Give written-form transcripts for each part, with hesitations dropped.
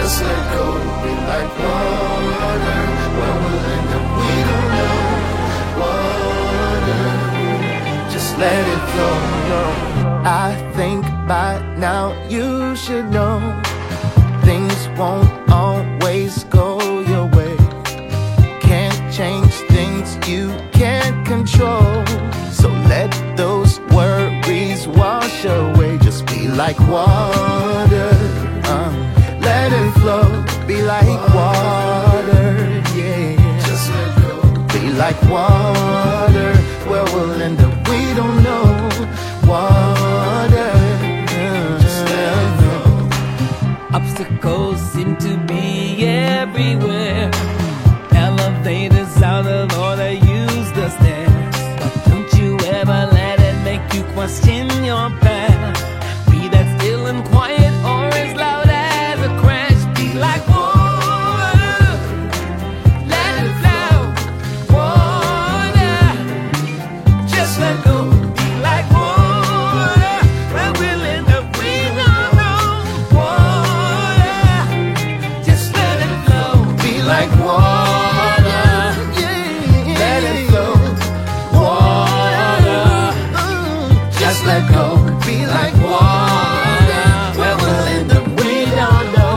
Just let go, be like water. Where we'll end up, we don't know. Water, just let it flow. I think by now you should know things won't always go your way. Can't change things you can't control. So let those worries wash away. Just be like water, let it flow. Be like water, yeah. Just let go. Be like water, where we'll end up, we don't know. Water, just let it go. Obstacles seem to be everywhere. Elevators out of order, use the stairs. But don't you ever let it make you question your path. Be that still and quiet or as loud as a crash. Be like water, let it flow. Water, just let go. Be like water, where we'll end up, we don't know. Water, just let it flow. Be like water, yeah. Let it flow. Water, just let go. Be like water, where we'll end up, we don't know.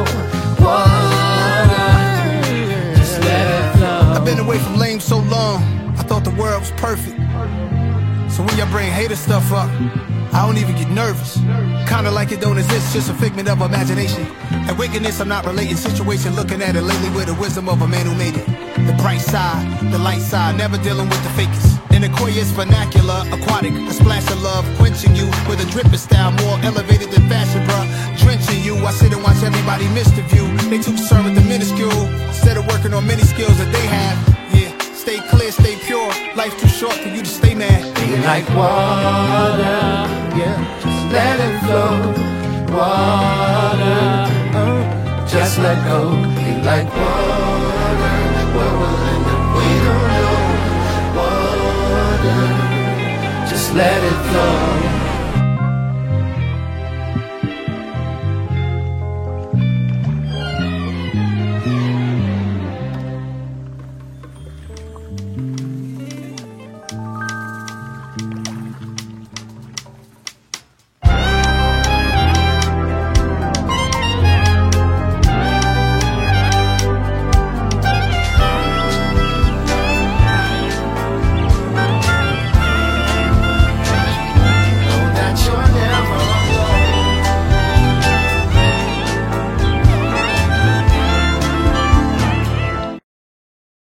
Water, just let it flow. I've been away from lame so long, I thought the world was perfect. So when y'all bring hater stuff up, I don't even get nervous. Kinda like it don't exist, just a figment of imagination. And wickedness, I'm not relating. Situation, looking at it lately with the wisdom of a man who made it. The bright side, the light side, never dealing with the fakers. In Aquarius vernacular, aquatic, a splash of love, quenching you with a dripping style, more elevated than fashion, bruh. Drenching you, I sit and watch everybody miss the view. They too concerned with the minuscule, instead of working on many skills that they have. Yeah, stay clear, stay pure. Life's too short for you to stay mad. Be like water, yeah. Just let it flow. Water, just let go. Be like water, where we'll end up, we don't know. Water, just let it flow.